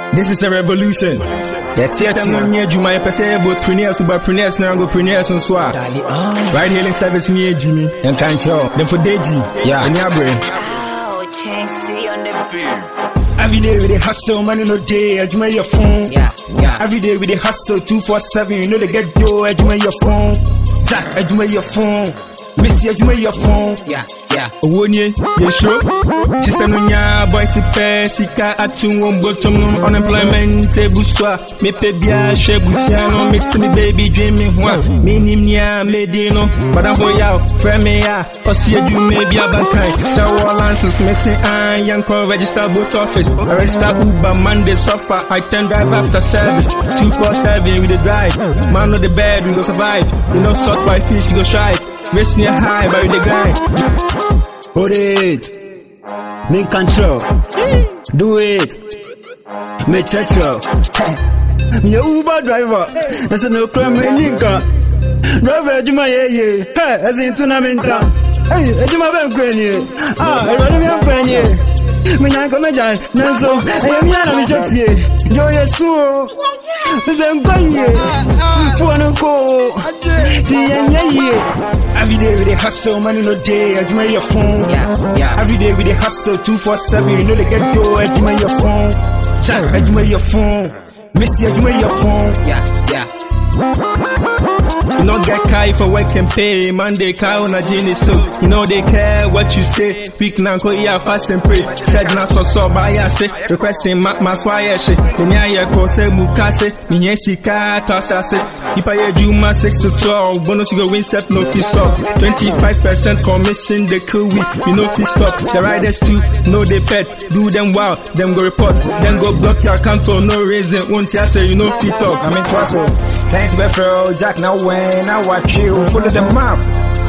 This is the revolution. Time no near Juma, both preneurs, superpreneurs, and angopreneurs and swag. Right here in service near Jimmy and Kancho. Then for Deji, and your brain. Every day with the hustle, money no day, Juma your phone. Every day with the hustle, 247, you know they get dough, Juma your phone. Jack, Juma your phone. Miss Juma your phone. Wonye, you sure? Sister Nunya, boy, Sika, Atum, bottom unemployment, Buswa, me pebia, Shebusiano, me baby dreaming one, Minimia, Medino, but I'm boy out, Fremea, Osia, you may be a bankai, Sour Lances, missing iron, young call register boat office, register Uber, Monday, suffer, I can drive after service, 247 with the drive, man on the bed, we go survive, you know, salt by fish, you go shy. Rest near high by the grind. Hold it. Make control. Do it. Make control. Me a Uber driver. That's no crime nigga. Driver Juma ye. Hey, as in tunamenta. Hey, Juma ben kwenye. I run me am kwenye. Me na come down. Nanzo. I am yana mi jofie. Yo yesu. Zembaye. Fuanoko. Every day with the hustle, money no day, I do your phone. Every day with the hustle, 247, you know they get dough, I do your phone. Jack, I do your phone. Missy, I do your phone. You know get kai for work and pay, Monday car on a genie so you know they care what you say. Week now go here fast and pray. Said na so by say requesting my swire shit. Then ya ko say mukase, nye sika tosase. If I do my 6 to 12, bonus you go win set no fee stop. 25% commission the cool week, you know fee stop. The riders too, know they pet, do them wow, them go report, then go block your account for no reason. Won't ya say you know fee talk? I mean so. Thanks Befro, Jack now when I watch you, follow the map.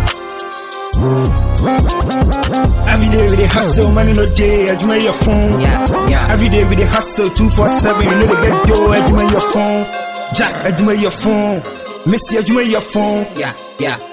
Every day with the hustle, money no day, I do your phone. Every day with the hustle, 247, you know they get dough, I do your phone. Jack, I do your phone. Missy, I do your phone.